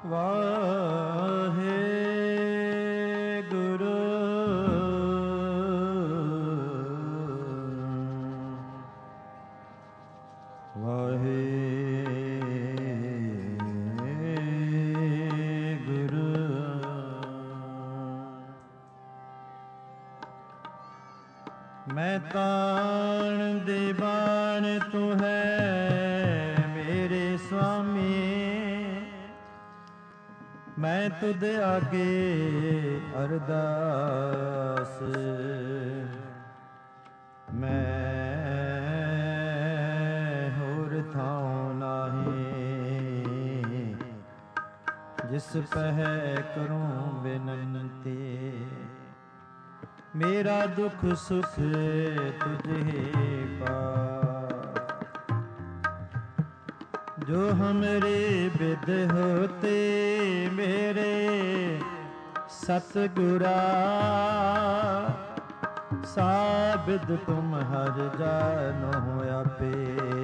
ਵਾਹਿਗੁਰੂ ਵਾਹਿਗੁਰੂ। ਮੈਂ ਤਾਣ ਦੇ ਬਾਣ ਤੂੰ ਹੈ ਮੇਰੇ ਸੁਆਮੀ, ਮੈਂ ਤੁਧ ਆਗੇ ਅਰਦਾਸ, ਮੈਂ ਹੋਰ ਥਾਉ ਨਾਹੀਂ, ਜਿਸ ਪਹਿ ਕਰੂੰ ਬੇਨੰਤੀ। ਮੇਰਾ ਦੁਖ ਸੁਖ ਤੁਝੇ ਪਾ, ਜੋ ਹਮਰੇ ਬਿਦ ਹੋਤੇ ਮੇਰੇ ਸਤਿਗੁਰਾ, ਸਾਬਿਦ ਤੁਮ ਹਰ ਜਾਨੋ ਆਪੇ।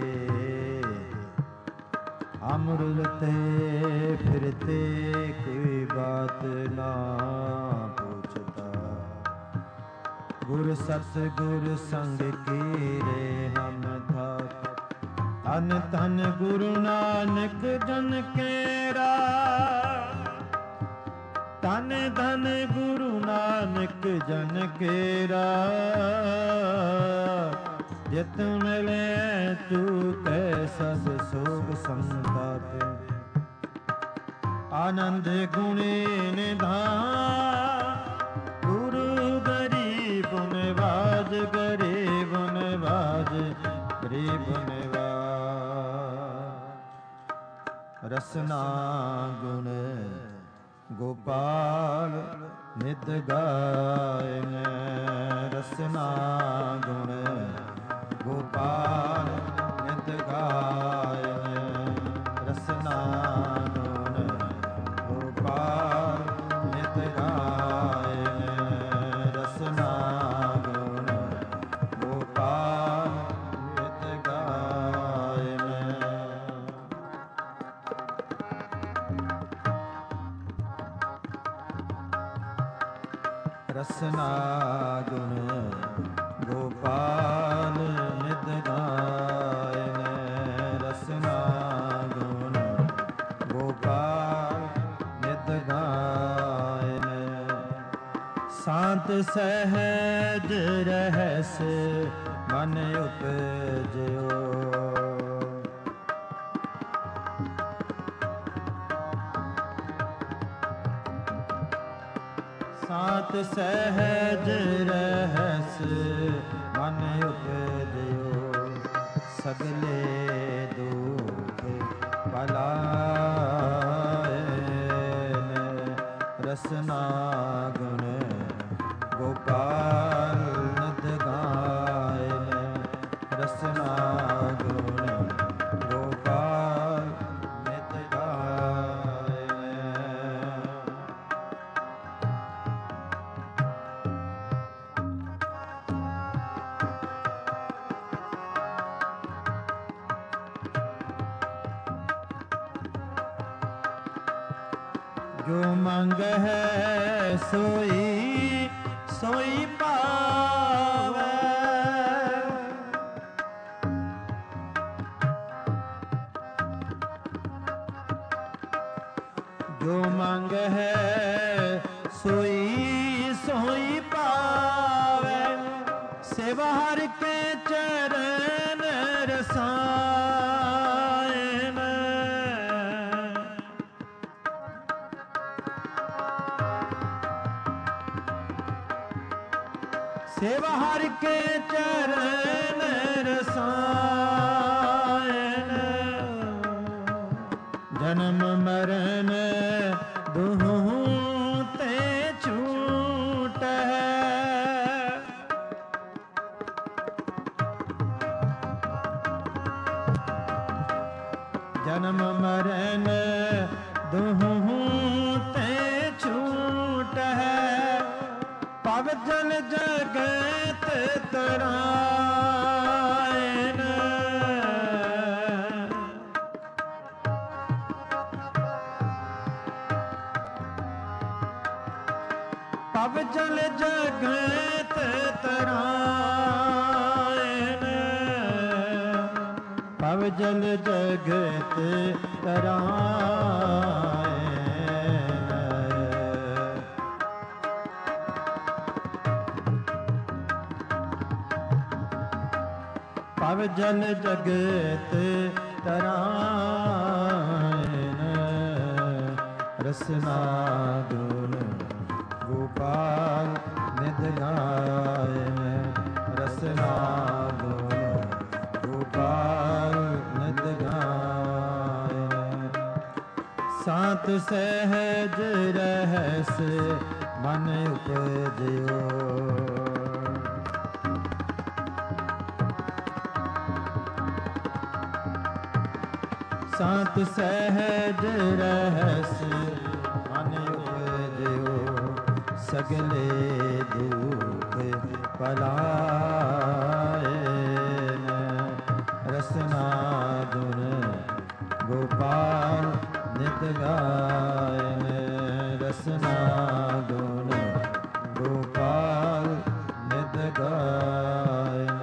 ਅਮਰੁਲ ਤੇ ਫਿਰਤੇ ਕੋਈ ਬਾਤ ਨਾ ਪੁੱਛਦਾ, ਗੁਰ ਸਤਿਗੁਰ ਸੰਗ ਕੀਰੇ ਹਮ ਥਾਪ। ਧਨ ਧਨ ਗੁਰੂ ਨਾਨਕ ਜਨ ਕੇਰਾ, ਧਨ ਧਨ ਗੁਰੂ ਨਾਨਕ ਜਨ ਕੇਰਾ। ਜਿਤ ਮਿਲੇ ਤੂੰ ਕੈ ਸਭ ਸੋਗ ਸੰਤਾਪ, ਆਨੰਦ ਗੁਣੇ ਨਿਧਾਨ। ਗੁਰੂ ਗਰੀਬ ਨਿਵਾਜ, ਗਰੀਬ ਨਿਵਾਜ, ਗਰੀਬ ਨਿਵਾਜ। ਰਸਨਾ ਗੁਣ ਗੋਪਾਲ ਨਿਤ ਗਾਇਨ, ਰਸਨਾ ਗੁਣ ਗੋਪਾਲ ਨਿਤ ਗਾਇਨ, ਰਸਨਾ ਗੁਣ ਗੋਪਾਲ ਨਿਤ ਗਾਇਨ, ਰਸਨਾ ਗੁਣ ਗੋਪਾਲ ਨਿਤ ਗਾਇਨ। ਰਸਨਾ ਗੁਣ ਗੋਪਾਲ ਨਿਤ ਗਾਇਨ, ਰਸਨਾ ਗੁਣ ਗੋਪਾਲ ਨਿਤ ਗਾਇਨ। ਸ਼ਾਂਤ ਸਹਿਜ ਰਹਿਸ ਮਨ ਉਪਜਿਓ, ਸ਼ਾਂਤ ਸਹਿਜ ਰਹਿਸ ਮਨ ਉਪਜਿਓ। ਸਗਲੇ ਦੁਖ ਪਲਾਇਨ, ਰਸਨਾ ਗੁਣ ਗੋਪਾਲ ਨਿਤ ਗਾਇਨ, ਰਸਨਾ ਗੁਣ ਗੋਪਾਲ ਨਿਤ ਗਾਇਨ। ਜੋ ਮੰਗ ਹੈ ਸੋਈ ਸੋਈ ਪਾਵੈ, ਜੋ ਮੰਗ ਹੈ ਸੋਈ ਸੋਈ ਪਾਵੈ। ਸੇਵਾ ਹਰਿ ਕੇ ਚਰਨ ਰਸਾਇਨ, ਸੇਵਾ ਹਰਿ ਕੇ ਚਰਨ ਰਸਾਇਨ। ਜਨਮ ਮਰਨ ਦੁਹੂ ਤੇ ਛੂਟ ਹੈ, ਜਨਮ ਮਰਨ ਦੁਹੂ ਤੇ ਛੂਟ ਹੈ। ਭਵ ਜਲ ਜਗਤ ਤਰਾਇਨ, ਪਵ ਜਲ ਜਗਤ ਤਰਾਇਨ, ਪਵ ਜਲ ਜਗਤ ਤਰਾਇਨ। ਪਵ ਜਲ ਜਗਤ ਤਰਾਇਨ, ਰਸਨਾ ਗੁਣ ਗੋਪਾਲ ਨਿਧ ਗਾਇਨ, ਰਸਨਾ ਗੁਣ ਗੋਪਾਲ ਨਿਧ ਗਾਇਨ। ਸਾਤ ਸਹਿਜ ਰਹਿਸ ਮਨ ਉਪਜਿਓ, ਸਾਤ ਸਹਿਜ ਰਹਿਸ ਮਨ ਉਪਜਿਓ, ਸਗਲੇ ਦੁਖ ਪਲਾਇਨ, ਰਸਨਾ ਗੁਣ ਗੋਪਾਲ ਨਿਤ ਗਾਇਨ, ਰਸਨਾ ਗੁਣ ਗੋਪਾਲ ਨਿਤ ਗਾਇਨ।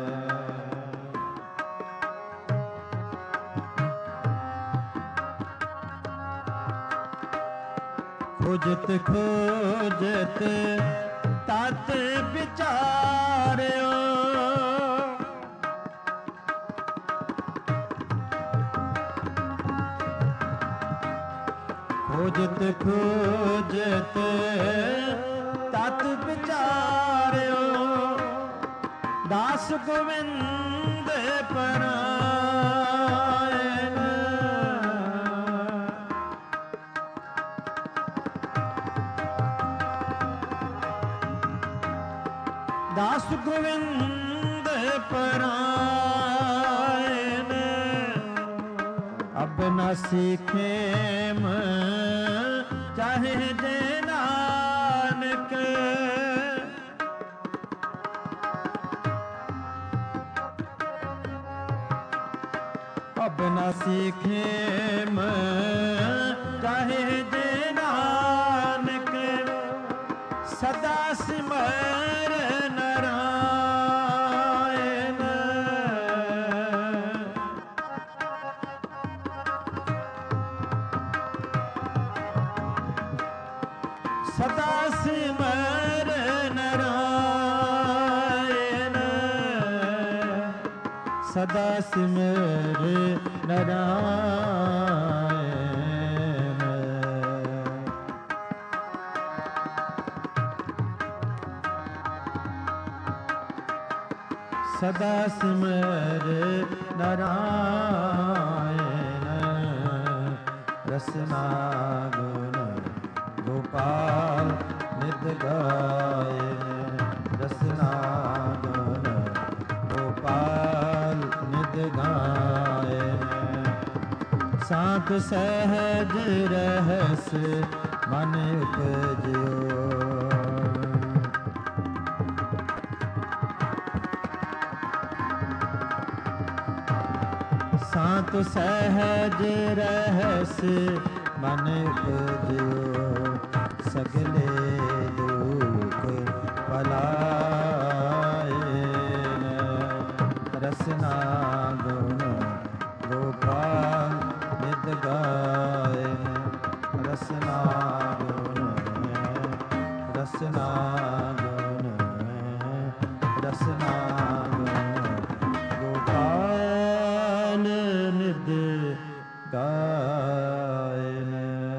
ਖੋਜਤ ਖੋਜਤ ਤਤ ਵਿਚਾਰਿਓ, ਖੋਜਤ ਖੋਜਤ ਤਤ ਵਿਚਾਰਿਓ, ਦਾਸ ਗੋਵਿੰਦ ਪਰਾਇਨ, ਦਾਸ ਗੋਵਿੰਦ ਪਰਾਇਨ। ਅਬਨਾਸੀ ਖੇਮ ਚਾਹੇ ਜੇ ਨਾਨਕ, ਅਬਨਾਸੀ ਖੇਮ ਚਾਹੇ ਜੇ ਨਾਨਕ, ਸਦਾ ਸਿਮਰ ਨਰਾਇਨ, ਸਦਾ ਸਿਮਰ ਨਰਾਇਨ, ਸਦਾ ਸਿਮਰ ਨਰਾਇਨ। ਸਦਾ ਸਿਮਰ ਨਰਾਇਨ, ਰਸਨਾ ਗੁਣ ਗੋਪਾਲ ਨਿਤ ਗਾਇਨ, ਰਸਨਾ ਗੁਣ ਗੋਪਾਲ ਨਿਤ ਗਾਇਨ। ਸਾਤ ਸਹਿਜ ਰਹਿਸ ਮਨ ਉਪਜਿਓ, ਸਾਤ ਸਹਿਜ ਰਹਿਸ ਮਨ ਉਪਜਿਓ, ਸਗਲੇ ਦੁਖ ਪਲਾਇਨ, ਰਸਨਾ ਗੁਣ ਗੋਪਾਲ ਨਿਤ ਗਾਇਨ, ਰਸਨਾ ਗੁਣ, ਰਸਨਾ ਗੁਣ, ਰਸਨਾ ਗੁਣ ਗੋਪਾਲ ਨਿਤ ਗਾਇਨ।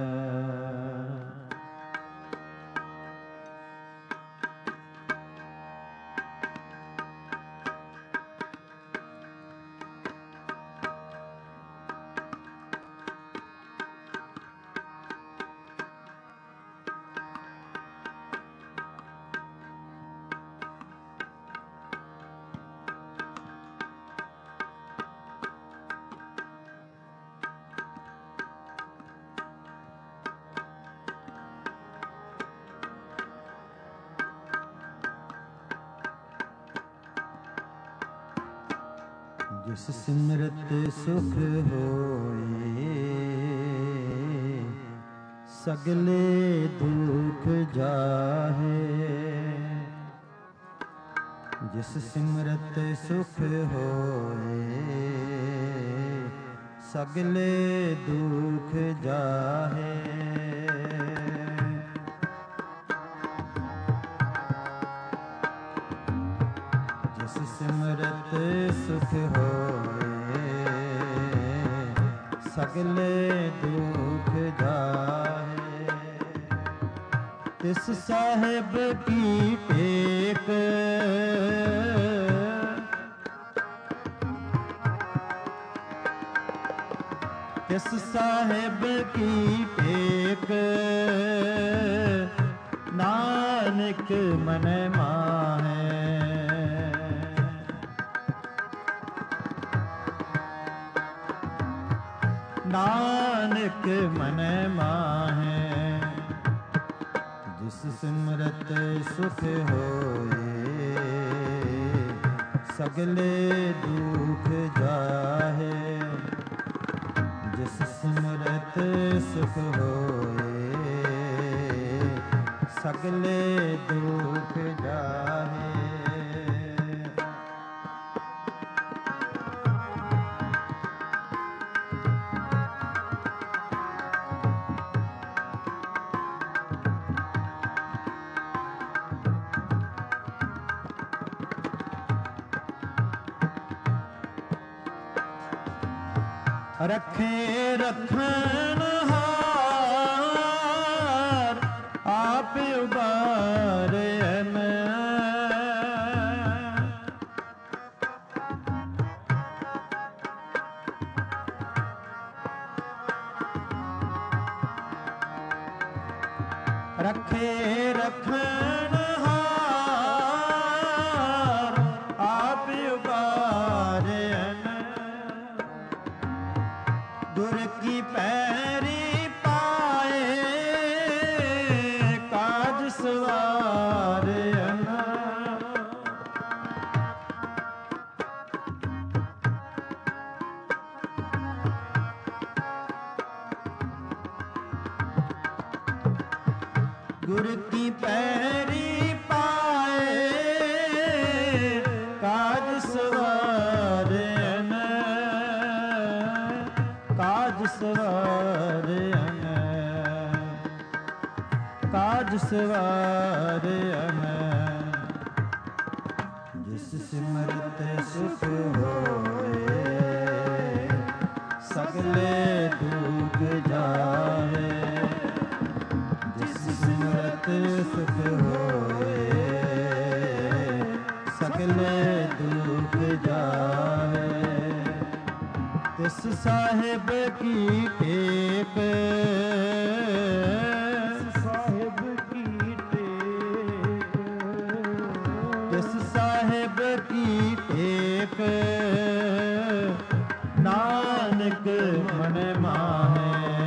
ਜਿਸ ਸਿਮਰਤ ਸੁਖ ਹੋਏ सगले दुख जाहे, जिस सिमरत सुख होए, सगले दुख जाहे। जिस सिमरत सुख होए, सगले दुख जाहे। तिस साहिब की टेक, तिस साहिब की टेक, नानक मन माहे। नानक मन माहे। जिस सिमरत सुख होए, सगले दुख जाहे। जिस सिमरत सुख होए, सगले दुख जाहे। रखे रखन हार, आप उबारन। रखे रखन हार, आप उबारन। गुर की पैरी पाए, काज सवारन। गुर की पैरी पाए, काज सवारन। काज सवारन, काज सवारन। जिस सिमरत सुख होए, सगले दुख जाहे। जिस सिमरत सुख होए, सगले दुख जाहे। तिस साहिब की टेक, साहिब की टेक। तिस साहिब की टेक, नानक मन माहे।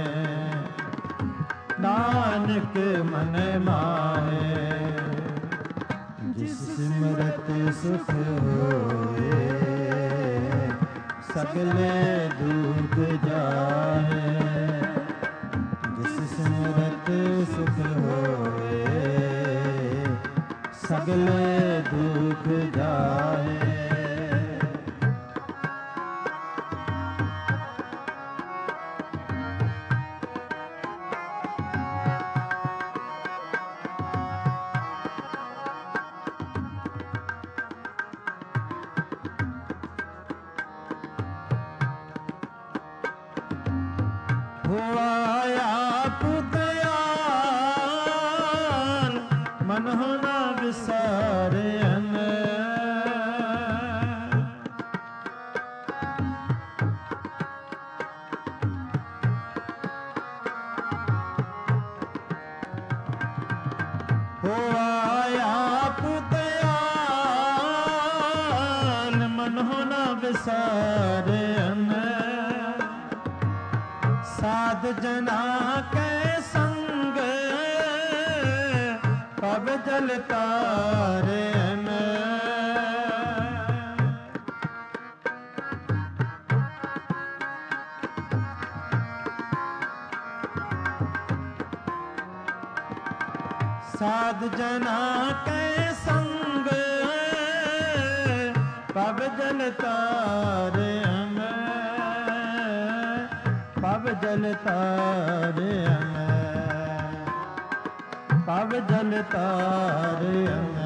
नानक मन माहे। जिस सिमरत सुख होए, सगले दुख जाहे। जिस सिमरत सुख होए, सगले दुख जाहे। होया पुदयाल, मन हो न विसारन। होया पुदयाल, मन हो न विसारन। साध जना के संग, कब जल तारन। साध जना कै संग पब जल तारे पब जल तारे पब जल तारे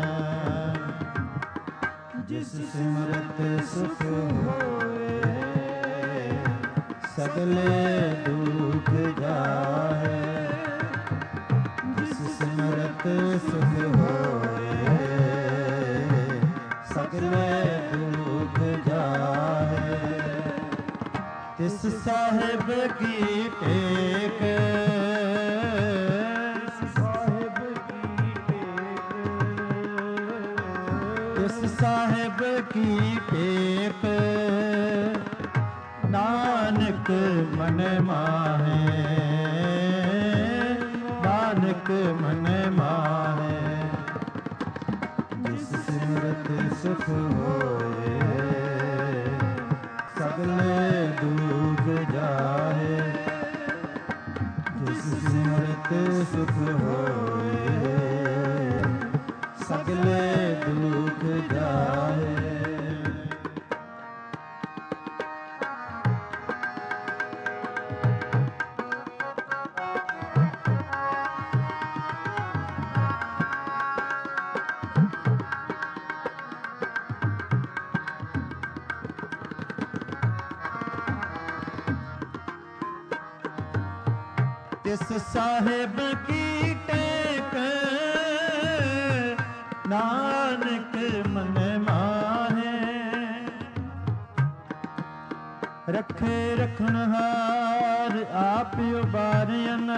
जिस सिमरत सुख होए सगले दुख जाए जिस सिमरत सुख होए सगले दुख जाए तिस साहिब की टेक साहिब की टेक नानक मन माहे नानक मन माहे जिस सिमरत सुख होए सगले दुख जाए जिस सिमरत सुख होए सगले दुख जाए तिस साहिब की टेक नानक मन माहे रखे रखनहार आप उबारियन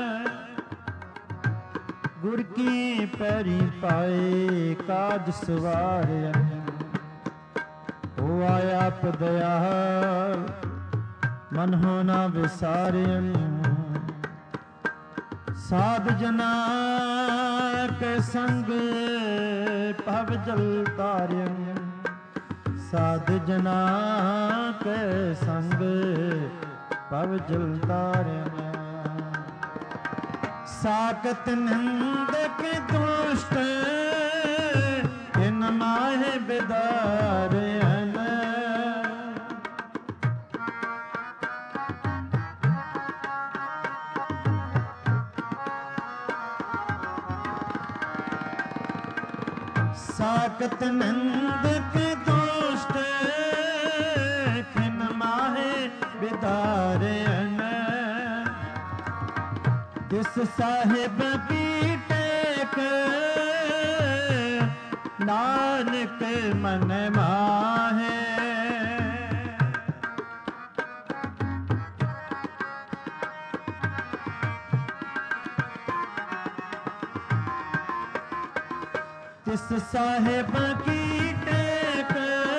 गुर की पैरी पाए काज सवारियन हो आया दयाल मन हो ना विसारियन साध जना के संग पव जल तारियन साध जना के संग पव जल तारियन साकत निंदक दुष्ट इन माहे बिदारियन साकत नंदक दुष्ट खिन माहे बिदारन जिस साहिब की टेक नानक मन माहे तिस साहिब की टेक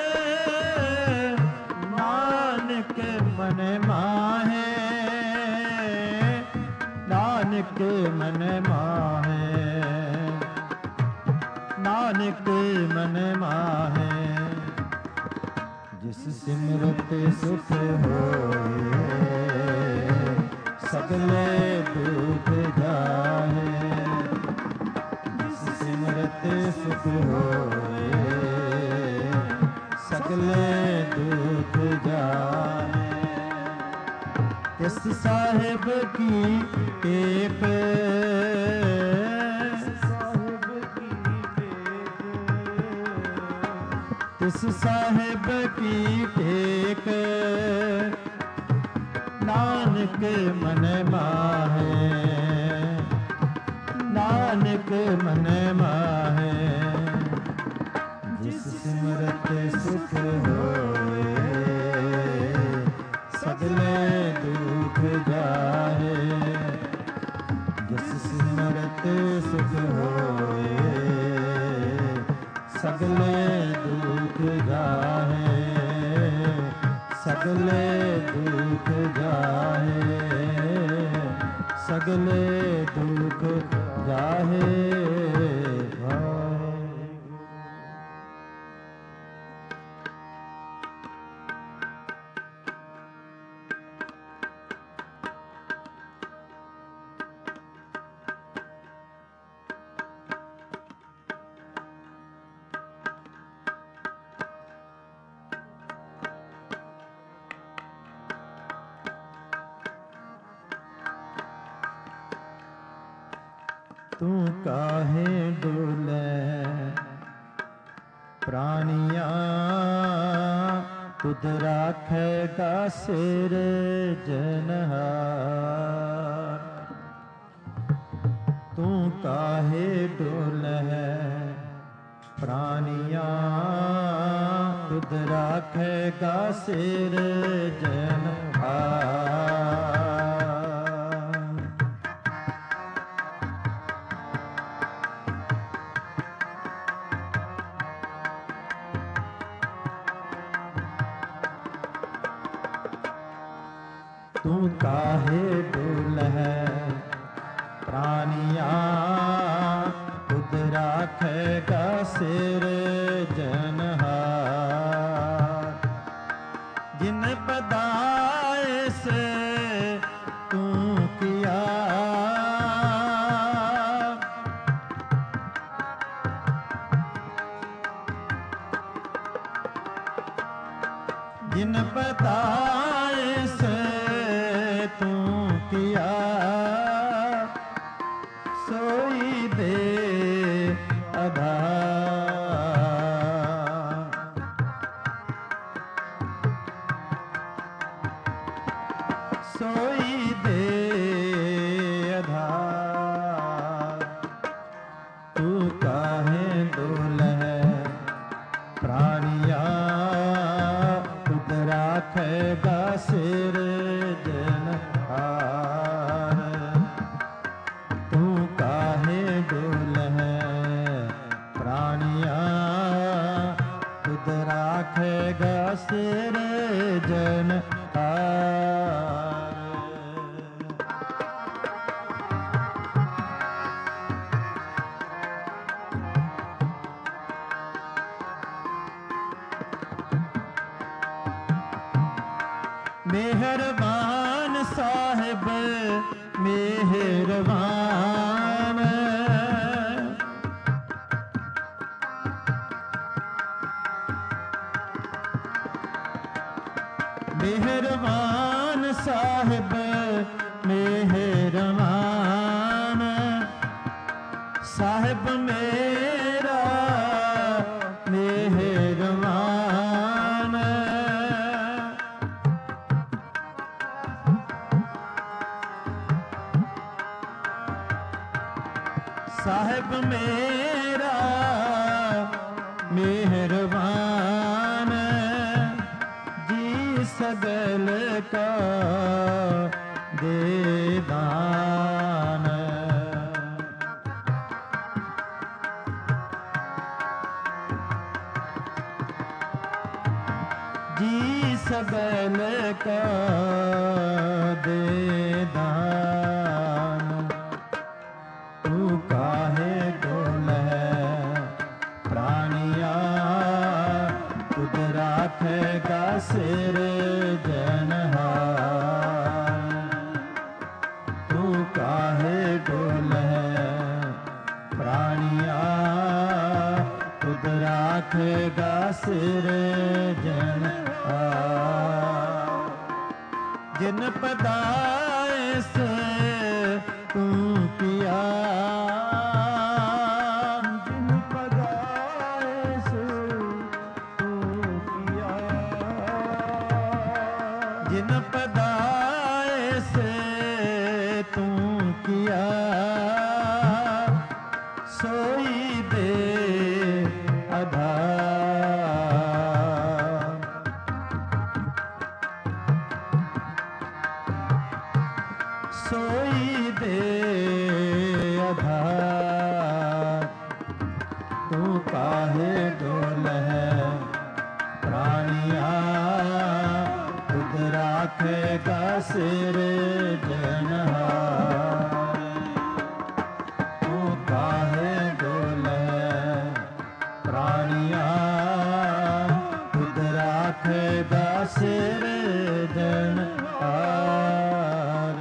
नानक मन माहे नानक मन माहे नानक मन माहे जिस सिमरत सुख होए सगले दुख जाए सिमरत सुख होए सगले दुख जाए तिस साहिब की टेक तिस साहिब की टेक नानक मन माहे नानक मन माहे जिस सिमरत सुख होए सगले दुख जाए जिस सिमरत सुख होए सगले दुख जाए सगले दुख जाए सगले दुख जाहे ਤੂੰ ਕਾਹੇ ਡੋਲੇ ਪ੍ਰਾਣੀਆਂ ਤੁਧ ਰਾਖੇਗਾ ਸਿਰ ਜਨਹਾਰ। ਤੂੰ ਕਾਹੇ ਡੋਲੇ ਪ੍ਰਾਣੀਆਂ ਤੁਧ ਰਾਖੇਗਾ ਸਿਰ ਜਨਹਾਰ। ਤੂੰ ਕਾਹੇ ਡੋਲਹਿ ਪ੍ਰਾਣੀਆਂ ਤੁਧ ਰਾਖੇਗਾ ਸਿਰ ਜਨਹਾਰ। ਜਿਨ ਪਦਾਇ ਸੇ ਤੂੰ ਕੀਆ ਜਿਨ ਪਦਾਇ ਸੇ ਤੂੰ ਕੀਆ ਸੋਈ ਦੇ ਆਧਾਰ। ਸੋਈ ਦੇ ਆਧਾਰ। ਤੂੰ ਕਾਹੇ ਡੋਲਹਿ ਪ੍ਰਾਣੀਆਂ ਤੁਧ ਰਾਖੇਗਾ ਸਿਰ ਜਨਹਾਰ। ਤੂੰ ਕਾਹੇ ਡੋਲਹਿ ਪ੍ਰਾਣੀਆਂ ਤੁਧ ਰਾਖੇਗਾ ਸਿਰ ਜਨਹਾਰ। ਮਿਹਰਬਾਨ ਸਾਹਿਬ ਮਿਹਰਬਾਨ। ਮਿਹਰਬਾਨ ਸਾਹਿਬ ਮਿਹਰਬਾਨ। ਸਾਹਿਬ ਮੇਰਾ ਮਿਹਰਬਾਨ। ਸਾਹਿਬ ਮੇਰਾ ਮਿਹਰਬਾਨ। ਜੀ ਸਗਲ ਕਾ ਦੇ ਦਾਨ। ਜੀ ਸਗਲ ਕਾ ਦੇ ਦਾਨ। ਤੂੰ ਕਾਹੇ ਡੋਲਹਿ ਪ੍ਰਾਣੀਆਂ ਤੁਧ ਰਾਖੇਗਾ ਸਿਰ ਜਨਹਾਰ। ਤੂੰ ਕਾਹੇ ਡੋਲਹਿ ਪ੍ਰਾਣੀਆਂ ਤੁਧ ਰਾਖੇਗਾ ਸਿਰ ਜਨਹਾਰ। ਜਿਨ ਪਦਾਇ ਸੇ ਤੂੰ ਕੀਆ ਜਿਨ ਪਦਾਇ ਸੇ ਤੂੰ ਕੀਆ। ਜਿਨ ਪਦਾਇ ਸੇ ਤੂੰ ਕੀਆ ਸੋਈ ਦੇ ਆਧਾਰ। ਸੋਈ ਦੇ ਆਧਾਰ। ਤੂੰ ਕਾਹੇ ਡੋਲਹਿ ਪ੍ਰਾਣੀਆਂ ਤੁਧ ਰਾਖੇਗਾ ਸਿਰ ਜਨਹਾਰ। ਤੂੰ ਕਾਹੇ ਡੋਲਹਿ ਪ੍ਰਾਣੀਆਂ ਤੁਧ ਰਾਖੇਗਾ ਸਿਰ ਜਨਹਾਰ।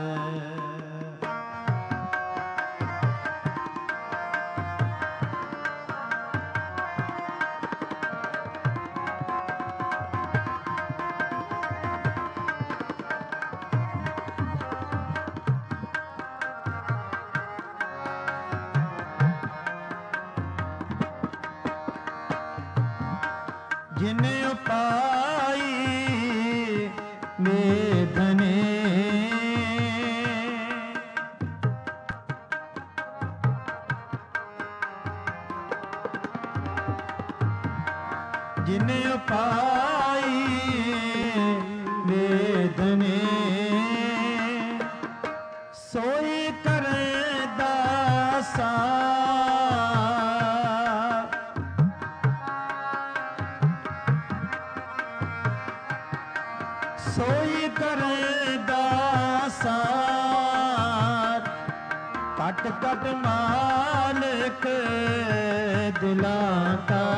ਜਿਨ ਉਪਾਈ ਮੇਦਨੇ ਜਿਨ ਉਪਾਈ ਮੇਦਨੇ ਸੋਈ ਕਰੇ ਦਾਸਾ ਸੋਈ ਕਰੇ ਦਾਸਾ ਕਟ ਕਟ ਮਾਲਕ ਦਿਲਾਂ ਦਾ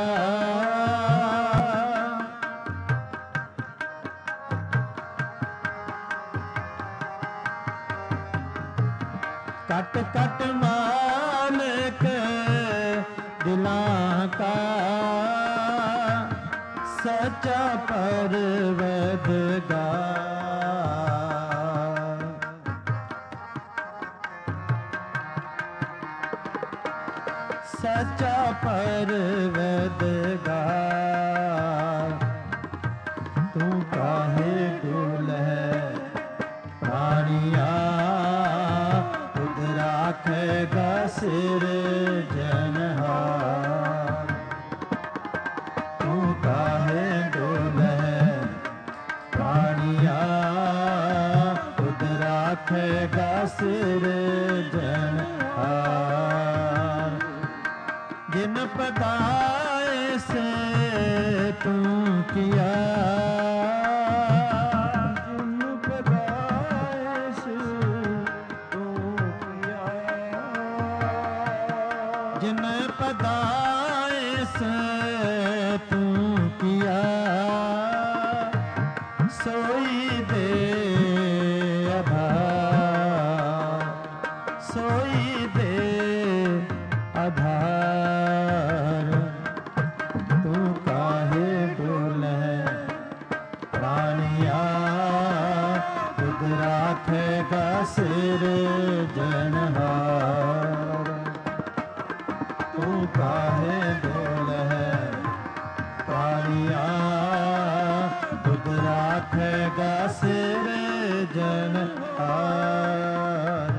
ਕਟ ਕਟ ਮਾਲਕ ਦਿਲਾਂ ਕਾ ਸੱਚਾ ਪਰਵਰਦਗਾਰ ਸੱਚਾ ਪਰਵਰਦਗਾਰ ਤੂੰ ਕਾਹੇ ਡੋਲੈ ਪ੍ਰਾਣੀਆਂ ਤੁਧ ਰਾਖੇਗਾ ਸਿਰਜਨਹਾਰ ਤੂੰ ਕਾਹੇ ਡੋਲੈ ਪ੍ਰਾਣੀਆਂ ਤੁਧ ਰਾਖੇਗਾ ਸਿਰਜਨਹਾਰ ਜਿਨ ਪਦਾਏ ਸੇ ਤੂੰ ਕੀਆ ਜਿਨ ਪਦਾਏ ਸੇ ਤੂੰ ਕੀਆ ਜਿਨ ਪਦਾਏ ਸੇ ਤੂੰ ਕੀਆ ਸੋਈ ਦੇ ਆਧਾਰ ਸੋਈ ਦੇ ਆਧਾਰ ਤੂੰ ਕਾਹੇ ਡੋਲੈ ਪ੍ਰਾਣੀਆਂ ਤੁਧ ਰਾਖੇਗਾ ਸਿਰਜਨਹਾਰ ਤੂੰ ਕਾਹੇ ਡੋਲੈ ਪ੍ਰਾਣੀਆਂ ਤੁਧ ਰਾਖੇਗਾ ਸਿਰਜਨਹਾਰ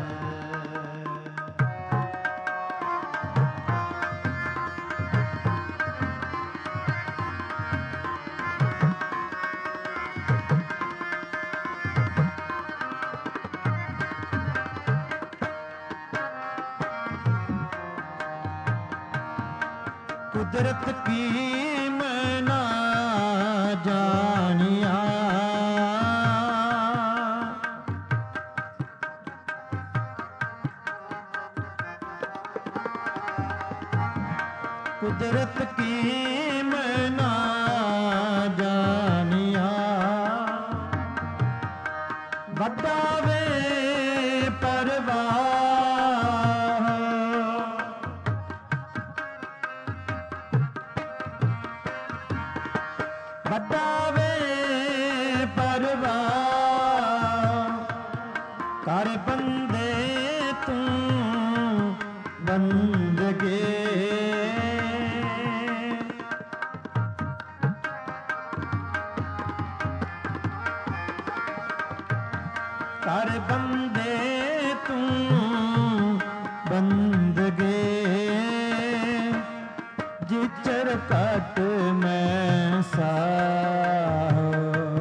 ਕੁਦਰਤ ਕੀ ਮੈਂ ਨਾ ਜਾਣਿਆ ਕੁਦਰਤ ਕੀ ਮੈਂ ਨਾ ਜਾਣਿਆ ਵੱਡਾ ਵੇ ਪਰਵਾਹ ਵੱਡਾ ਵੇ ਪਰਵਾਹ ਕਰ ਬੰਦੇ ਤੂੰ ਬੰਦਗੇ ਕਰ ਬੰਦੇ ਤੂੰ ਬੰਦਗੇ ਜਿਚਰ ਕਟ ਮੈਂ ਸਾਹੋ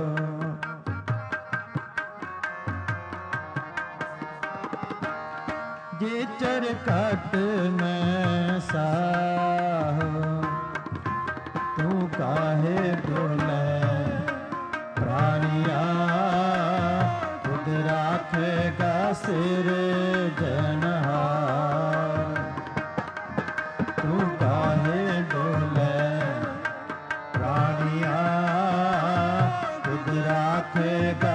ਜਿਚਰ ਕਟ ਮੈਂ ਸਾਹੋ ਤੂੰ ਕਾਹੇ ਡੋਲੈ ਪ੍ਰਾਣੀਆਂ ਤੁਧ ਰਾਖੇਗਾ ਸਿਰਜਨਹਾਰ ਤੂੰ ਕਾਹੇ ਡੋਲੈ ਪ੍ਰਾਣੀਆਂ ਤੁਧ ਰਾਖੇਗਾ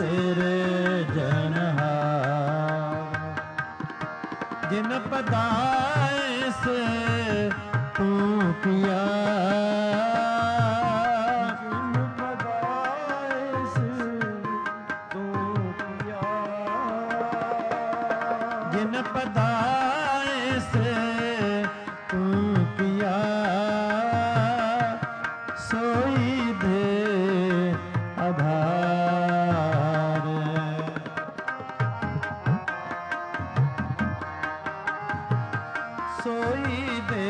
ਸਿਰਜਨਹਾਰ ਜਿਨ ਪਦਾਏ ਸੇ ਤੂੰ ਕੀਆ ਜਿਨ ਪਦਾਏ ਸੇ ਤੂੰ ਕੀਆ ਜਿਨ ਪਦਾਏ ਸੇ ਤੂੰ ਕੀਆ ਸੋਈ सोई दे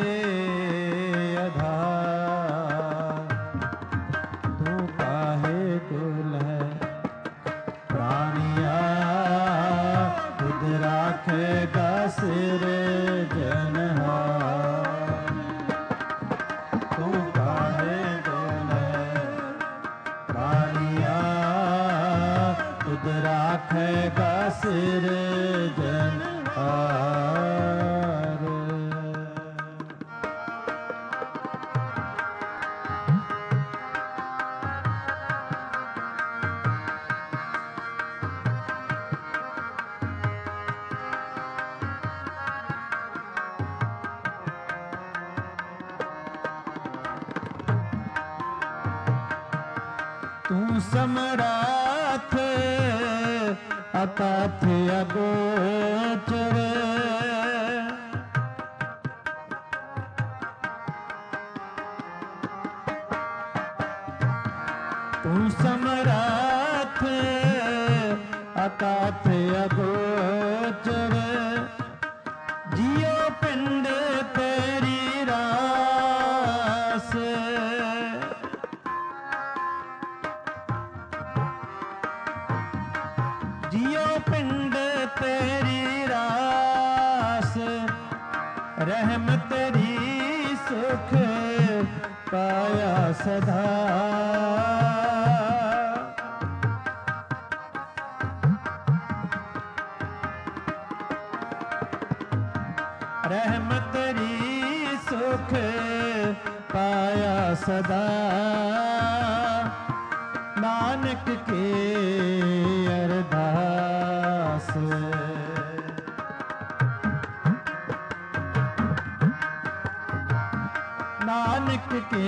आधार। तू काहे डोलै प्राणिया, खुद राखेगा सिर जनहार। तू काहे डोलै प्राणिया, खुद राखेगा सिर जनहार। तू समराथ अकथ अगोचर। तू समराथ अकथ अगोचर। जियो पिंड तेरी रास। जियो पिंड तेरी रास। रहम तेरी सुख पाया सदा। रहम तेरी सुख पाया सदा। नानक के अरदास। नानक के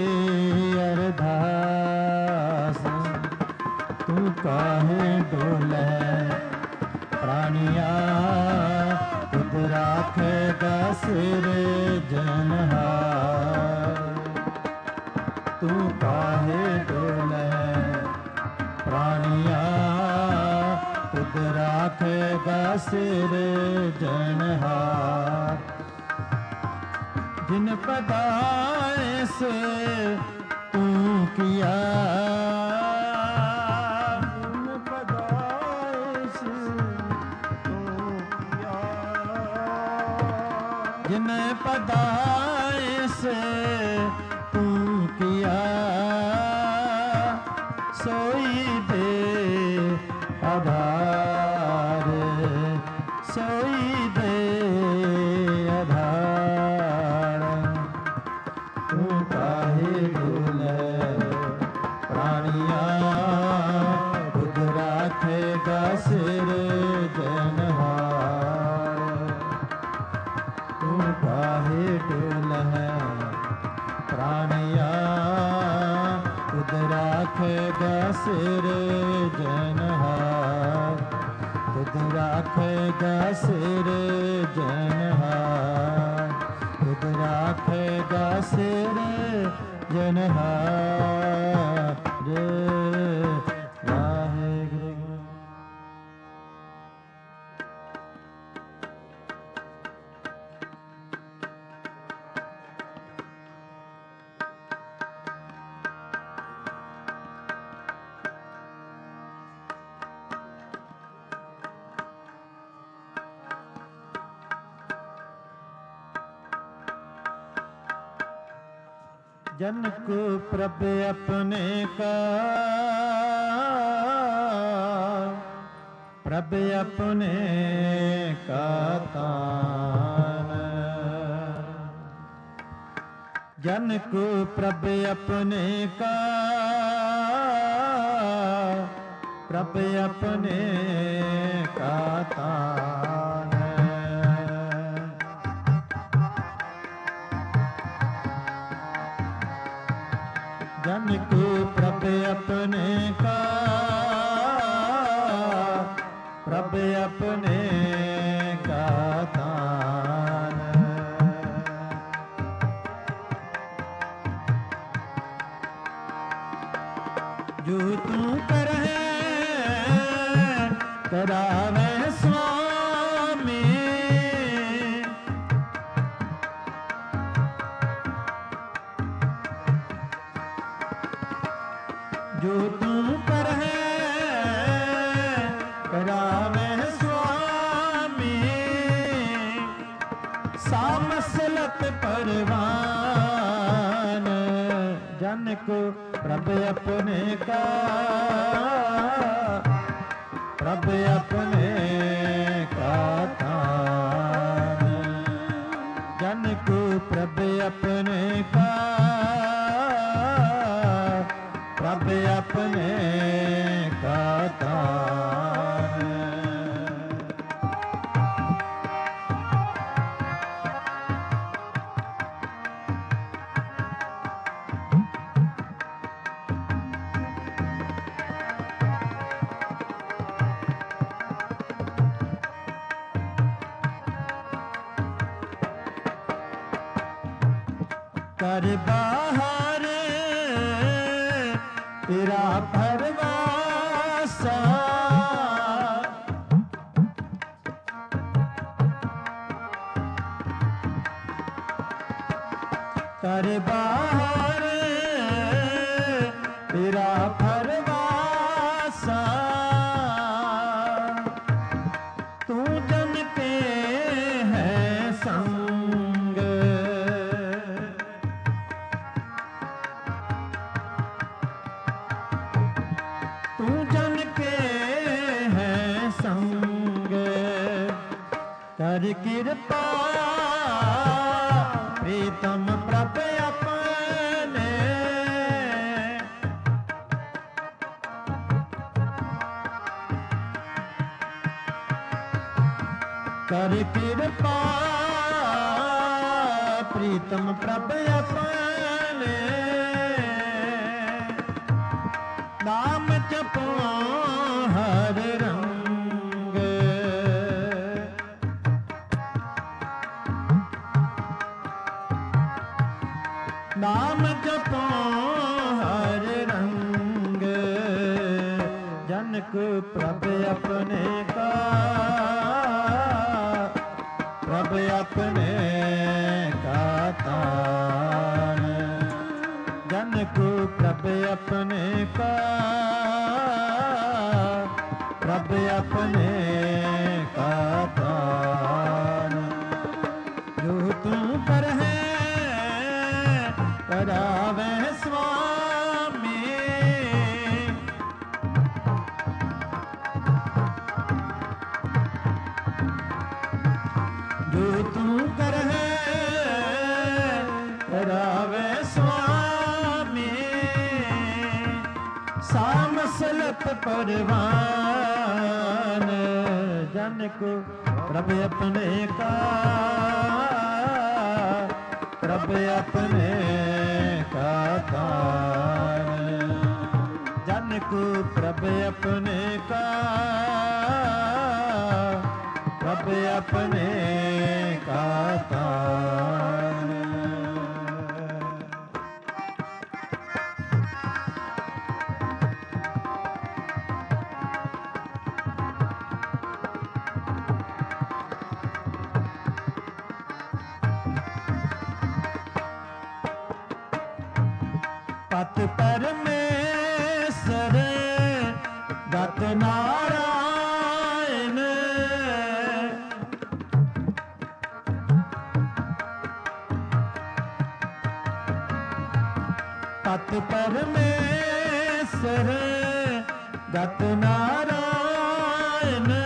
अरदास। तू काहे डोलै प्राणिया, खुद राखेगा सिर जनहार। तू काहे डोलै प्राणिया, खुद राखेगा सिर जनहार। जिन पदाएं से तू किया, जिन पदाएं से तू किया। जिन पदाएं से तू किया, सोई दे आधार। सोई दे आधार। तू काहे डोलै प्राणिया, खुद राखेगा सिर जनहार। तू काहे डोलै प्राणिया, खुद राखेगा सिर जनहार। खुद राखेगा सिर जनहार। खुद राखेगा सिर जनहार। वाहेगुरु। जन को प्रभ अपने का, प्रभ अपने का तान। जन को प्रभ अपने का, प्रभ अपने का तान। जन को प्रभ अपने का, प्रभ अपने का दान। जो तू करहे करावे स्वामी। सामसलत परवान जन को प्रभ अपने का प्रभ अपने का तान जन को प्रभ अपने का प्रभ अपने का तान कर बाहर तेरा परवासा कर बाहर तेरा परवासा तू जन के है संग तू जन के है संग कर कृपा प्रीतम प्रभ अपने कर कृपा प्रीतम प्रभ अपने नाम जपो हर रंग नाम जपो हर रंग जन को प्रभ अपने का प्रभ अपने का तान जन को प्रभ अपने का प्रभ अपने का तान जो तू पर है करावे स्वामी जो तू कर है करावे स्वामी सामसलत परवान जन को प्रभ अपने का प्रभ अपने का तान जन को प्रभ अपने का प्रभ अपने का तान पत परमेश्वर गत नारायण पत परमेश्वर गत नारायण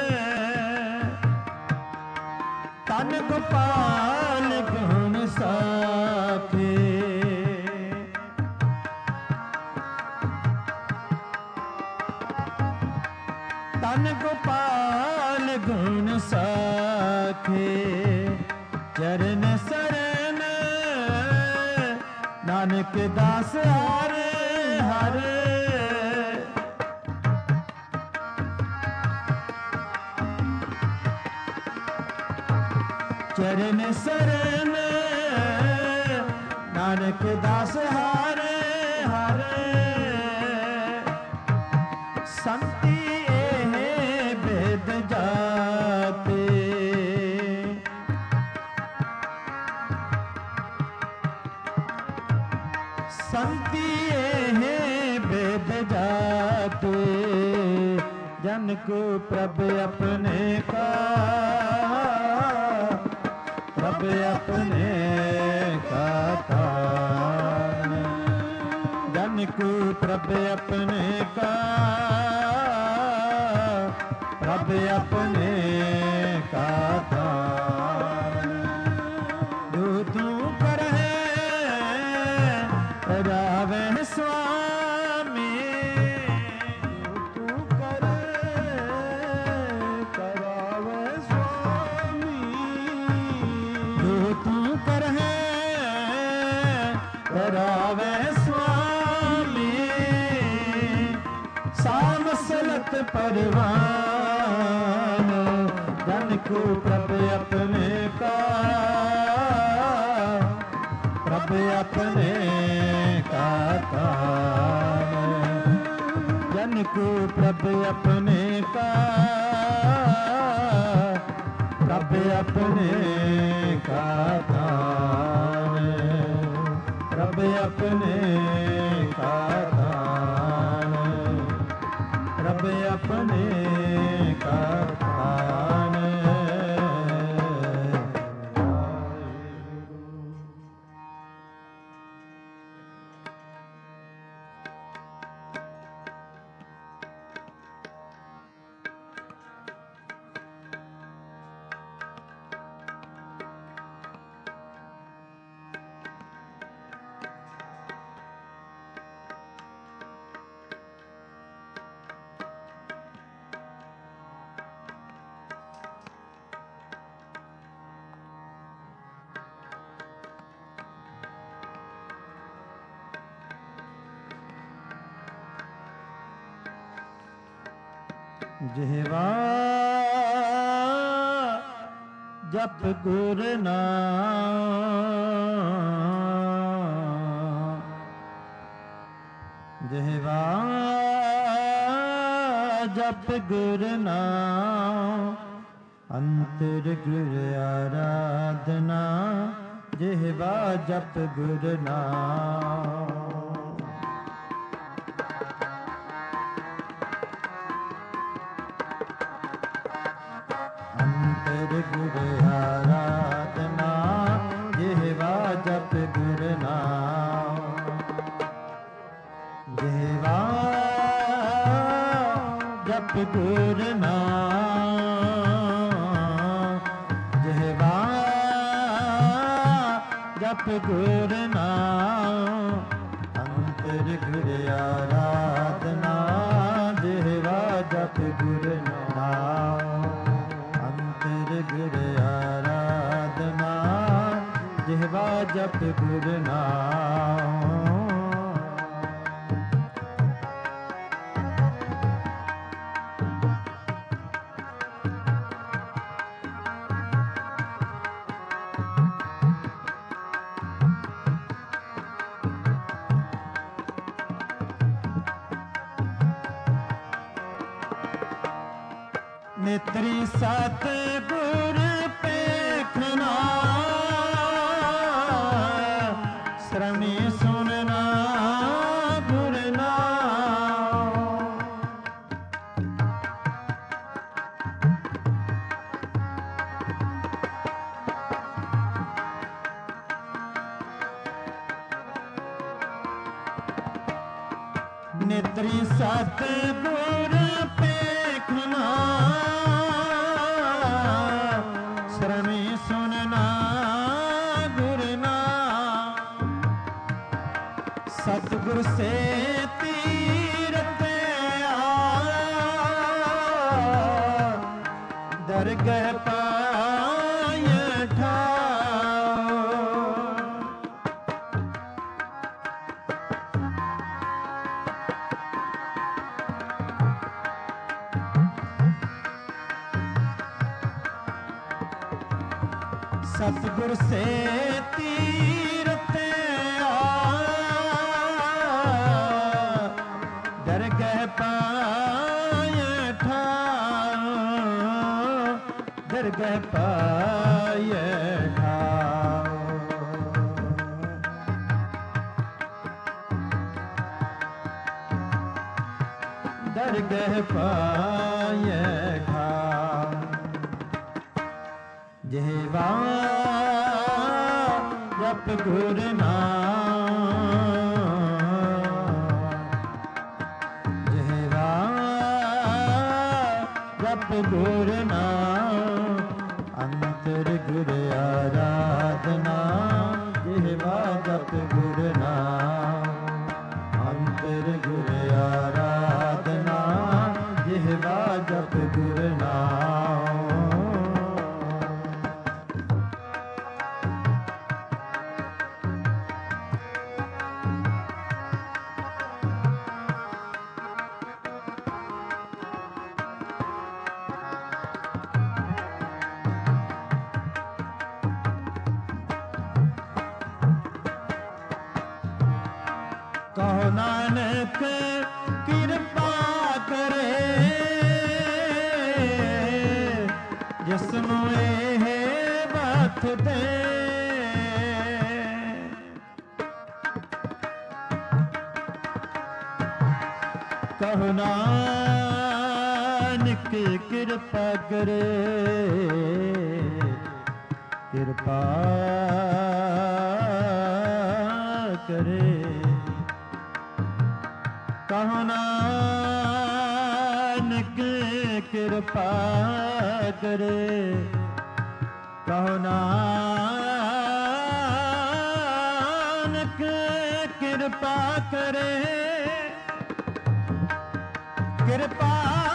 तन गोपाल गुण साखे तन गोपाल गुण साखे चरण शरण नानक दास हरे हरे चरण शरण नानक दास हरे हरे संति वेद जाते संति वेद जाते जन को प्रभ अपने का ਪ੍ਰਭ ਆਪਣੇ ਕਾ ਤਾਰਨ। ਜਨ ਕੋ ਪ੍ਰਭ ਆਪਣੇ ਕਾ, ਪ੍ਰਭ ਆਪਣੇ ਕਾ ਤਾਰਨ। ਜੋ ਤੂੰ ਕਰਹਿ ਰਾਵਹਿ ਸੁਆਮੀ, ਜੋ ਤੂੰ ਕਰਹਿ ਕਰਾਵਹਿ ਸੁਆਮੀ। ਜੋ ਤੂੰ ਕਰਹਿ ਕਰਾਵਹਿ ਸੁਆਮੀ। ਸਾਮਸਲਤ ਪਰਵਾਨ, ਜਨ ਕੋ ਪ੍ਰਭ ਆਪਣੇ ਕਾ, ਪ੍ਰਭ ਆਪਣੇ ਕਾ ਤਾਰਨ। ਜਨ ਕੋ ਪ੍ਰਭ ਆਪਣੇ ਕਾ, ਪ੍ਰਭ ਆਪਣੇ ਕਾ ਤਾਰਨ। ਪ੍ਰਭ ਆਪਣੇ ਕਾ ਤਾਰਨ, ਪ੍ਰਭ ਆਪਣੇ ਕਾ ਤਾਰਨ। ਜਿਹਵਾ ਜਪ ਗੁਰ ਨਾਮ, ਜਿਹਵਾ ਜਪ ਗੁਰ ਨਾਮ। ਅੰਤਰ ਗੁਰ ਆਰਾਧਨਾ, ਜਿਹਵਾ ਜਪ ਗੁਰ ਨਾਮ। ਅੰਤਰ ਗੁਰ ਆਰਾਧਨਾ, ਜਿਹਵਾ ਜਪ ਗੁਰ ਨਾਮ। ਜਿਹਵਾ ਜਪ ਗੁਰ ਨਾਮ, ਜਿਹਵਾ ਜਪ ਗੁਰ ਨਾਮ। ਅੰਤਰ ਗੁਰ ਆਰਾਧਨਾ, ਜਿਹਵਾ ਜਪ ਗੁਰ ਨਾਮ। ਗੁਰ ਆਰਾਧਨਾ, ਜਿਹਵਾ ਜਪ ਗੁਰ ਨਾਮ। ਨੇਤਰੀ ਸਤ ਗੁਰ ਪੇਖਣਾ, ਸ਼੍ਰਵਣੀ ਸੁਨਣਾ ਗੁਰ ਨਾਮ। ਨੇਤਰੀ ਸਤ ਗੁਰ ਪੇਖਣਾ, ਸ਼੍ਰਵਣੀ ਸੁਨਣਾ ਗੁਰ ਨਾਮ। ਸਤਿਗੁਰ ਸੇ ਤੀਰਥ ਆਇਆ, ਦਰਗਹ ਪਾਇ ਠਾਉ। ਸਤਿਗੁਰ ਸੇ ਤੀਰਥ ਆਇਆ, ਦਰਗਹ ਪਾਇ ਠਾਉ। ਦਰਗਹ ਪਾਇ ਠਾਉ। ਦਰਗਹ ਪਾਇ ਠਾਉ। ਜਿਹਵਾ ਜਪ ਗੁਰ ਨਾਮ ਜਿਹਵਾ ਜਪ ਗੁਰ ਨਾਮ ਅੰਤਰ ਗੁਰ ਆਰਾਧਨਾ ਜਿਹਵਾ ਜਪ ਗੁਰ ਨਾਮ ਅੰਤਰ ਗੁਰ ਆਰਾਧਨਾ ਜਿਹਵਾ ਜਪ ਗੁਰ ਨਾਮ ਕਹੋ ਨਾਨਕ ਕਿਰਪਾ ਕਰੇ ਜਿਸਨੂੰ ਇਹ ਬਖਸ਼ ਦੇ ਕਹੋ ਨਾਨਕ ਕਿਰਪਾ ਕਰੇ ਕਿਰਪਾ ਕਰੇ ਕਹੋ ਨਾਨਕ ਕਿਰਪਾ ਕਰੇ ਕਹੋ ਨਾਨਕ ਕਿਰਪਾ ਕਰੇ ਕਿਰਪਾ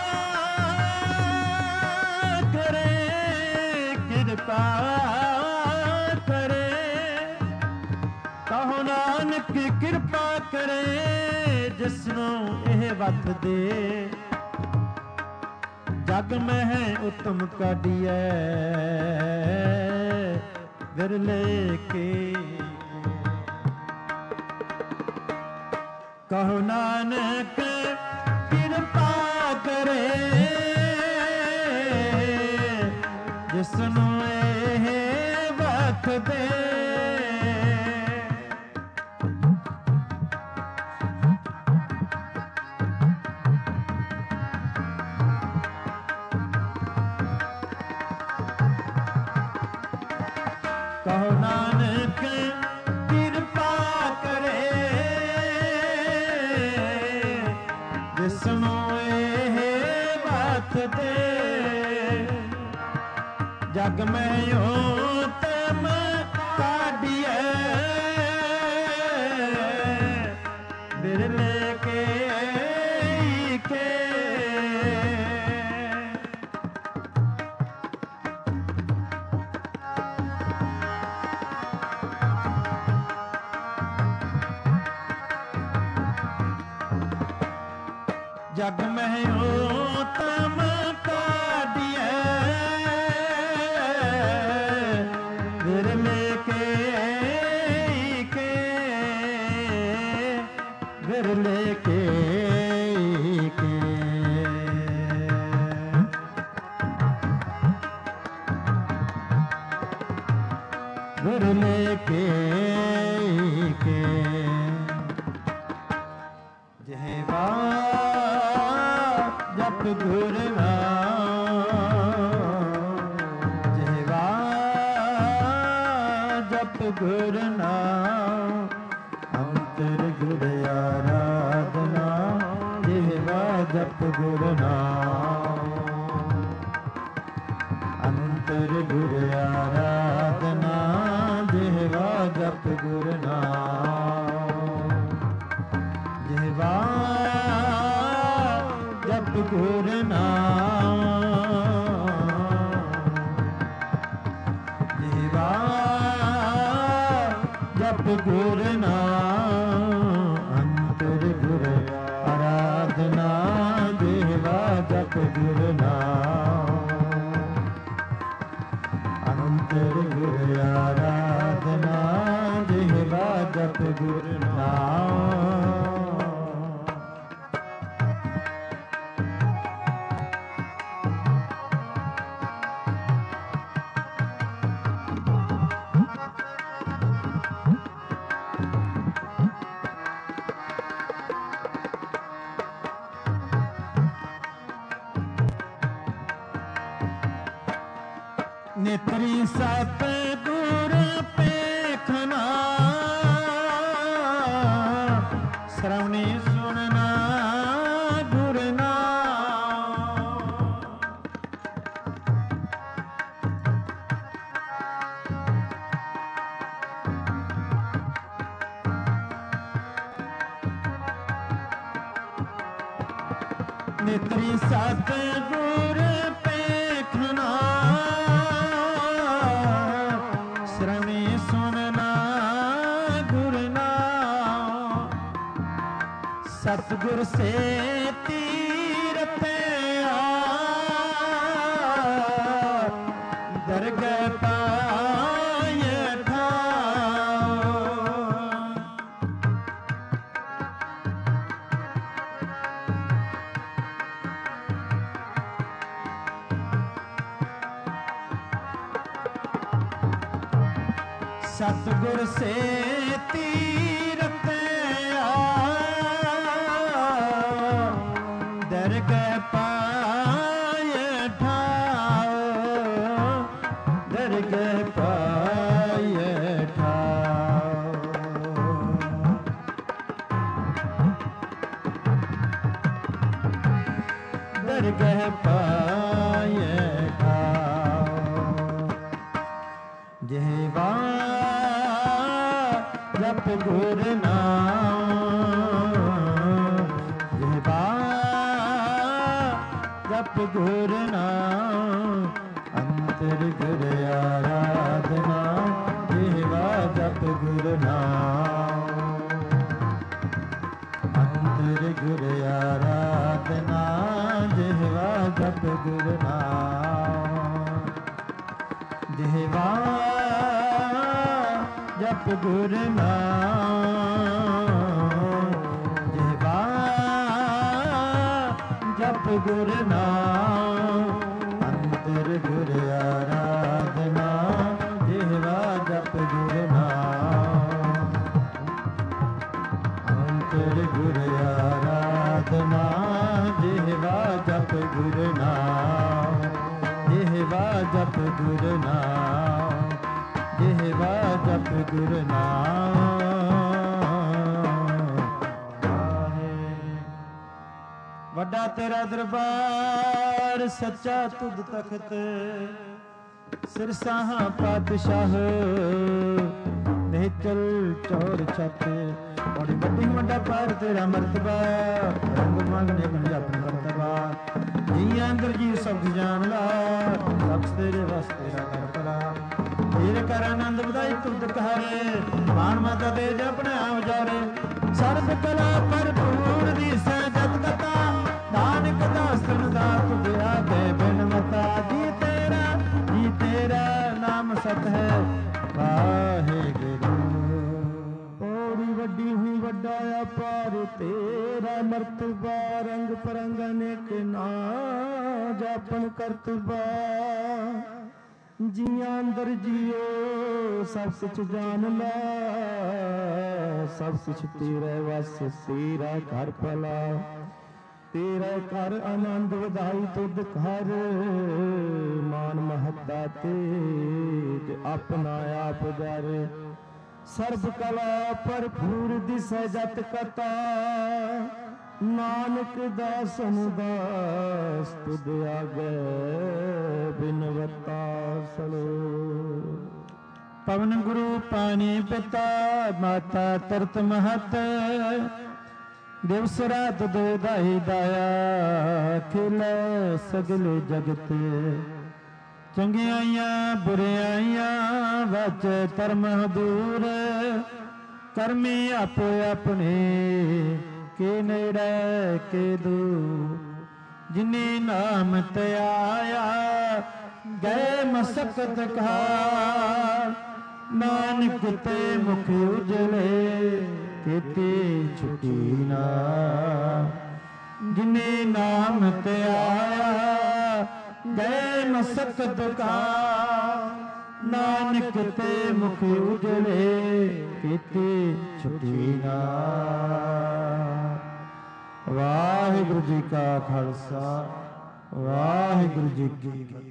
ਕਰੇ ਕਿਰਪਾ ਕਰੇ ਕਹੋ ਨਾਨਕ ਕਿਰਪਾ ਕਰੇ ਜਿਸਨੂੰ ਇਹ ਵਤ ਦੇ ਜਗ ਮਹਿ ਉਤਮ ਕਾਢੀਐ ਵਿਰਲੇ ਕੇ ਕਹੋ ਨਾਨਕ ਕਿਰਪਾ ਕਰੇ ਜਿਸਨੂੰ ਇਹ ਵਤ ਦੇ ਕਹੋ ਨਾਨਕ ਕਿਰਪਾ ਕਰੇ ਜਿਸਨੂੰ ਇਹ ਬਖਸ਼ ਦੇ ਜਗ ਮੈਂ ਉਤਮ ਕਾਢੀਐ ਵਿਰਲੇ ਕੇ ਜਗ ਮਹਿ ਉਤਮ ਕਾਢੀਐ ਵਿਰਲੇ ਕੇ ਵਿਰਲੇ ਕੇ ਵਿਰਲੇ ਕੇ ਜਿਹਵਾ ਜਪ ਗੁਰ ਨਾਮ ਜਿਹਵਾ ਜਪ ਗੁਰ ਨਾਮ ਅੰਤਰ ਗੁਰ ਆਰਾਧਨਾ ਜਿਹਵਾ ਜਪ ਗੁਰ ਨਾਮ ਅੰਤਰ ਗੁਰ ਆਰਾਧਨਾ ਜਿਹਵਾ ਜਪ ਗੁਰ ਨਾਮ ਜਿਹਵਾ ਜਪ ਗੁਰ ਨਾਮ ਜਿਹਵਾ ਜਪ ਗੁਰ ਨਾਮ ਅੰਤਰ ਗੁਰ ਆਰਾਧਨਾ ਜਿਹਵਾ ਜਪ ਗੁਰ ਨਾਮ ਅੰਤਰ ਗੁਰ ਆਰਾਧਨਾ ਜਿਹਵਾ ਜਪ ਗੁਰ ਨਾਮ ਨੇਤਰੀ ਸਤਿਗੁਰ ਪੇਖਣਾ ਨੇਤਰੀ ਸਤਿਗੁਰ ਪੇਖਣਾ ਸ਼੍ਰਵਣੀ ਸੁਨਣਾ ਗੁਰ ਨਾਮ ਸਤਿਗੁਰ ਸੇ ਤੀਰਥ ਦਰਗਹਿ ਪਾਏ ਸਤਿਗੁਰ ਸੇ ਤੀਰਥ ਦਰਗਹਿ ਪਾਏ ਠਾਉ ਦਰਗਹਿ ਪਾਏ ਠਾਉ ਦਰਗਹਿ ਪਾਏ ਠਾਉ ਜਿਹਵਾ ਜਪ ਗੁਰ ਨਾਮ ਜਿਹਵਾ ਜਪ ਗੁਰ ਨਾਮ ਅੰਤਰ ਗੁਰ ਆਰਾਧਨਾ ਜਿਹਵਾ ਜਪ ਗੁਰ ਨਾਮ ਅੰਤਰ ਗੁਰ ਆਰਾਧਨਾ ਜਿਹਵਾ ਜਪ ਗੁਰ ਨਾਮ ਜਿਹਵਾ ਜਪ ਗੁਰ ਨਾਮ ਜਿਹਵਾ ਜਪ ਗੁਰ ਨਾਮ ਅੰਤਰ ਗੁਰ ਆਰਾਧਨਾ ਜਿਹਵਾ ਜਪ ਗੁਰ ਨਾਮ ਅੰਤਰ ਗੁਰ ਆਰਾਧਨਾ ਜਿਹਵਾ ਜਪ ਗੁਰ ਨਾਮ ਜਿਹਵਾ ਜਪ ਗੁਰ ਨਾਮ ਜਿਹਵਾ ਜਪ ਗੁਰ ਨਾਮ ਵੱਡਾ ਤੇਰਾ ਦਰਬਾਰ ਸੱਚਾ ਤੁਧ ਤਖਤ ਸਿਰਸਾਹਾਂ ਪਾਤਸ਼ਾਹ ਨਿਹਚਲ ਚੌਰ ਛਤ ਬੜੀ ਵੱਡੀ ਵੱਡਾ ਪਾਰ ਤੇਰਾ ਮਰਤਬਾ ਰੰਗ ਮੰਗਨੇ ਬੰਦੇ ਆਪਣਾ ਕਰਤਬਾ ਜੀ ਅੰਦਰ ਜੀ ਸਭ ਜਾਣ ਲਾ ਸਭ ਤੇਰੇ ਵਾਸਤੇ ਤੇਰਾ ਕਰ ਭਲਾ ਤੇਰੇ ਕਰ ਆਨੰਦ ਵਧਾਈ ਤੁਧ ਕਹਾਰੇ ਮਾਨ ਮਾਤਾ ਦੇ ਆਪਣੇ ਆਪ ਜਾਰੇ ਸਰਬ ਕਲਾ ਭਰਪੂਰ ਦੀ ਸਜਤ ਕਤਾ ਨਾਨਕ ਦਾਸਨ ਦਾ ਤੁਧ ਆਗੇ ਬਿਨ ਮਤਾ ਜੀ ਤੇਰਾ ਨਾਮ ਸਤ ਹੈ ਵਾਹਿਗੁਰੂ ਔੜੀ ਵੱਡੀ ਹੋਈ ਵੱਡਾ ਅਪਾਰ ਤੇਰਾ ਮਰਤਬਾ ਰੰਗ ਪਰੰਗ ਅਨੇਕ ਨਾ ਜਾਪਨ ਕਰਤਬਾ ਜੀਆਂ ਅੰਦਰ ਜੀਓ ਸਭ ਕੁਛ ਜਾਣ ਲੈ ਸਭ ਕੁਛ ਤੇਰੇ ਵਸ ਤੇਰਾ ਘਰ ਭਲਾ ਤੇਰਾ ਘਰ ਆਨੰਦ ਵਧਾਈ ਤੁਧ ਘਰ ਮਾਨ ਮਹੱਤਾ ਤੇਜ ਆਪਣਾ ਆਪ ਜਰ ਸਰਬ ਕਲਾ ਭਰਪੂਰ ਦਿਸੈ ਜਤ ਕਤਾ ਨਾਨਕ ਦਾਸਨ ਦਾਸ ਤੁਧ ਆਗੇ ਬਿਨਵਤਾ ਸਲੋ ਪਵਨ ਗੁਰੂ ਪਾਣੀ ਪਿਤਾ ਮਾਤਾ ਤਰਤ ਮਹਤ ਦਿਵਸ ਰਾਤ ਦੋ ਦਾਈ ਦਾਇਆ ਖਿਲੇ ਸਗਲੇ ਜਗਤ ਚੰਗਿਆਈਆਂ ਬੁਰਿਆਈਆਂ ਵਚ ਧਰਮ ਦੂਰ ਕਰਮੀ ਆਪੋ ਆਪਣੇ ਕੇ ਨੇੜੇ ਕੇ ਦੂਰ ਜਿਨੇ ਨਾਮ ਧਿਆਇਆ ਗਏ ਮਸਕਤ ਘਾਰ ਨਾਨਕ ਤੇ ਮੁਖ ਉਜਲੇ ਕੀਤੀ ਛੁਟੀ ਨਾ ਜਿਨੇ ਨਾਮ ਧਿਆਇਆ ਗਏ ਮਸਕਤ ਘਾਰ ਨਾਨਕ ਤੇ ਮੁਖ ਉਜਲੇ ਕੀਤੀ ਛੁਟੀ ਨਾ ਵਾਹਿਗੁਰੂ ਜੀ ਕਾ ਖਾਲਸਾ ਵਾਹਿਗੁਰੂ ਜੀ ਕੀ ਫਤਿਹ।